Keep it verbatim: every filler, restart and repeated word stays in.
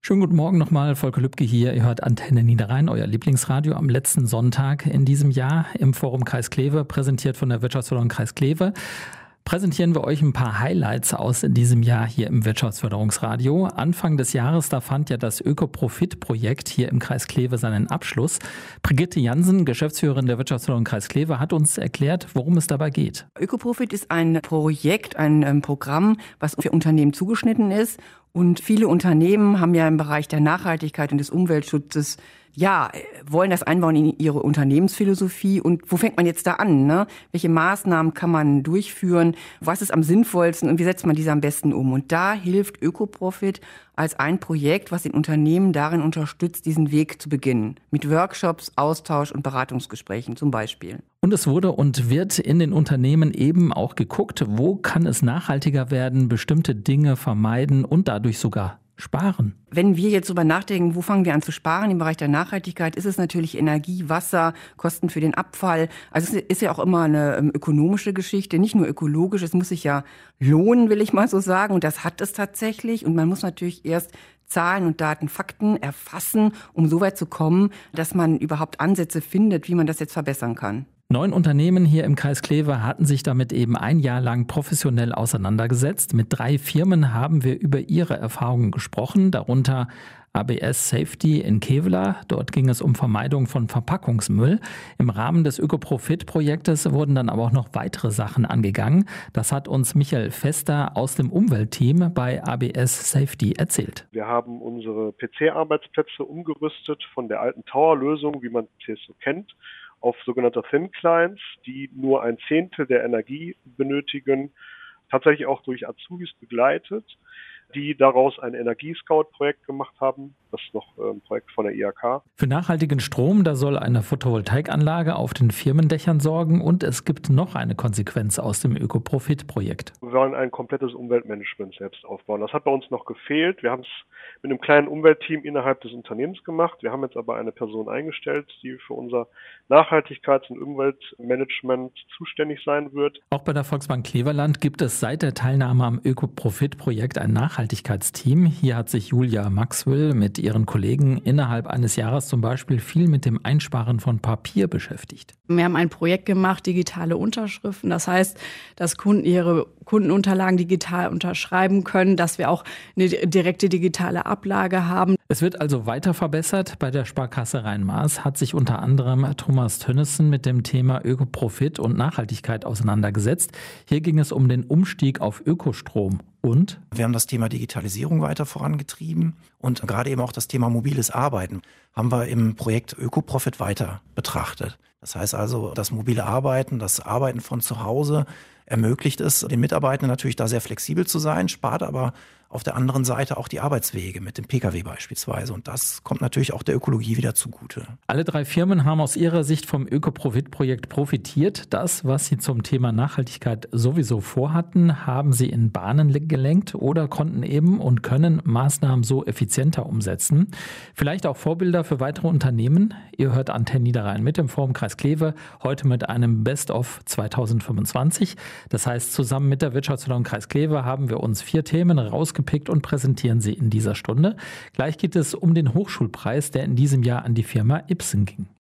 Schönen guten Morgen nochmal, Volker Lübke hier. Ihr hört Antenne Niederrhein, euer Lieblingsradio am letzten Sonntag in diesem Jahr im Forum Kreis Kleve, präsentiert von der Wirtschaftsförderung Kreis Kleve. Präsentieren wir euch ein paar Highlights aus in diesem Jahr hier im Wirtschaftsförderungsradio. Anfang des Jahres, da fand ja das Öko-Profit-Projekt hier im Kreis Kleve seinen Abschluss. Brigitte Jansen, Geschäftsführerin der Wirtschaftsförderung Kreis Kleve, hat uns erklärt, worum es dabei geht. Öko-Profit ist ein Projekt, ein ähm, Programm, was für Unternehmen zugeschnitten ist. Und viele Unternehmen haben ja im Bereich der Nachhaltigkeit und des Umweltschutzes, ja, wollen das einbauen in ihre Unternehmensphilosophie. Und wo fängt man jetzt da an, ne? Welche Maßnahmen kann man durchführen? Was ist am sinnvollsten und wie setzt man diese am besten um? Und da hilft Öko-Profit als ein Projekt, was den Unternehmen darin unterstützt, diesen Weg zu beginnen. Mit Workshops, Austausch und Beratungsgesprächen zum Beispiel. Und es wurde und wird in den Unternehmen eben auch geguckt, wo kann es nachhaltiger werden, bestimmte Dinge vermeiden und dadurch sogar sparen. Wenn wir jetzt darüber nachdenken, wo fangen wir an zu sparen im Bereich der Nachhaltigkeit, ist es natürlich Energie, Wasser, Kosten für den Abfall. Also es ist ja auch immer eine ähm, ökonomische Geschichte, nicht nur ökologisch. Es muss sich ja lohnen, will ich mal so sagen. Und das hat es tatsächlich. Und man muss natürlich erst Zahlen und Daten, Fakten erfassen, um so weit zu kommen, dass man überhaupt Ansätze findet, wie man das jetzt verbessern kann. Neun Unternehmen hier im Kreis Kleve hatten sich damit eben ein Jahr lang professionell auseinandergesetzt. Mit drei Firmen haben wir über ihre Erfahrungen gesprochen, darunter A B S Safety in Kevela. Dort ging es um Vermeidung von Verpackungsmüll. Im Rahmen des Öko-Profit-Projektes wurden dann aber auch noch weitere Sachen angegangen. Das hat uns Michael Fester aus dem Umweltteam bei A B S Safety erzählt. Wir haben unsere P C-Arbeitsplätze umgerüstet von der alten Tower-Lösung, wie man es so kennt, auf sogenannte Thin Clients, die nur ein Zehntel der Energie benötigen, tatsächlich auch durch Azubis begleitet, die daraus ein Energiescout-Projekt gemacht haben. Das ist noch ein Projekt von der I H K. Für nachhaltigen Strom, da soll eine Photovoltaikanlage auf den Firmendächern sorgen und es gibt noch eine Konsequenz aus dem Öko-Profit-Projekt. Wir wollen ein komplettes Umweltmanagement selbst aufbauen. Das hat bei uns noch gefehlt. Wir haben es mit einem kleinen Umweltteam innerhalb des Unternehmens gemacht. Wir haben jetzt aber eine Person eingestellt, die für unser Nachhaltigkeits- und Umweltmanagement zuständig sein wird. Auch bei der Volksbank Kleverland gibt es seit der Teilnahme am Öko-Profit-Projekt ein Nachhaltigkeitsteam. Hier hat sich Julia Maxwell mit ihren Kollegen innerhalb eines Jahres zum Beispiel viel mit dem Einsparen von Papier beschäftigt. Wir haben ein Projekt gemacht, digitale Unterschriften. Das heißt, dass Kunden ihre Kundenunterlagen digital unterschreiben können, dass wir auch eine direkte digitale Ablage haben. Es wird also weiter verbessert. Bei der Sparkasse Rhein-Maas hat sich unter anderem Thomas Tönnissen mit dem Thema Ökoprofit und Nachhaltigkeit auseinandergesetzt. Hier ging es um den Umstieg auf Ökostrom. Und? Wir haben das Thema Digitalisierung weiter vorangetrieben und gerade eben auch das Thema mobiles Arbeiten haben wir im Projekt Ökoprofit weiter betrachtet. Das heißt also, das mobile Arbeiten, das Arbeiten von zu Hause ermöglicht es den Mitarbeitenden natürlich da sehr flexibel zu sein, spart aber auf der anderen Seite auch die Arbeitswege mit dem Pkw beispielsweise. Und das kommt natürlich auch der Ökologie wieder zugute. Alle drei Firmen haben aus ihrer Sicht vom Öko-Profit-Projekt profitiert. Das, was sie zum Thema Nachhaltigkeit sowieso vorhatten, haben sie in Bahnen gelenkt oder konnten eben und können Maßnahmen so effizienter umsetzen. Vielleicht auch Vorbilder für weitere Unternehmen. Ihr hört Antenne Niederrhein mit dem Forum Kreis Kleve, heute mit einem Best-of zweitausendfünfundzwanzig. Das heißt, zusammen mit der Wirtschaftsförderung Kreis Kleve haben wir uns vier Themen rausgepickt und präsentieren sie in dieser Stunde. Gleich geht es um den Hochschulpreis, der in diesem Jahr an die Firma Ipsen ging.